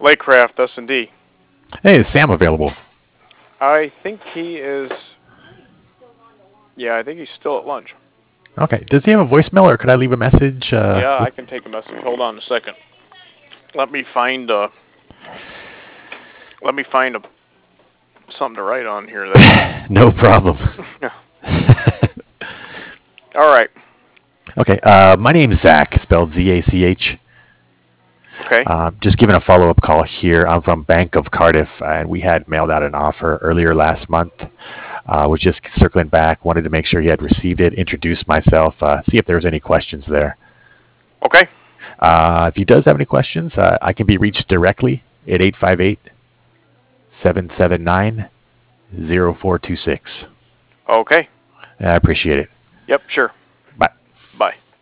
Lakecraft S&D. Hey, is Sam available? I think he is. Yeah, I think he's still at lunch. Okay. Does he have a voicemail, or could I leave a message? Yeah, I can take a message. Hold on a second. Let me find. Let me find something to write on here. No problem. All right. Okay. My name's Zach, spelled Z-A-C-H. Okay. Just giving a follow-up call here. I'm from Bank of Cardiff, and we had mailed out an offer earlier last month. Was just circling back, wanted to make sure you had received it, introduce myself, see if there was any questions there. Okay. If he does have any questions, I can be reached directly at 858-779-0426. Okay. I appreciate it. Yep. Sure.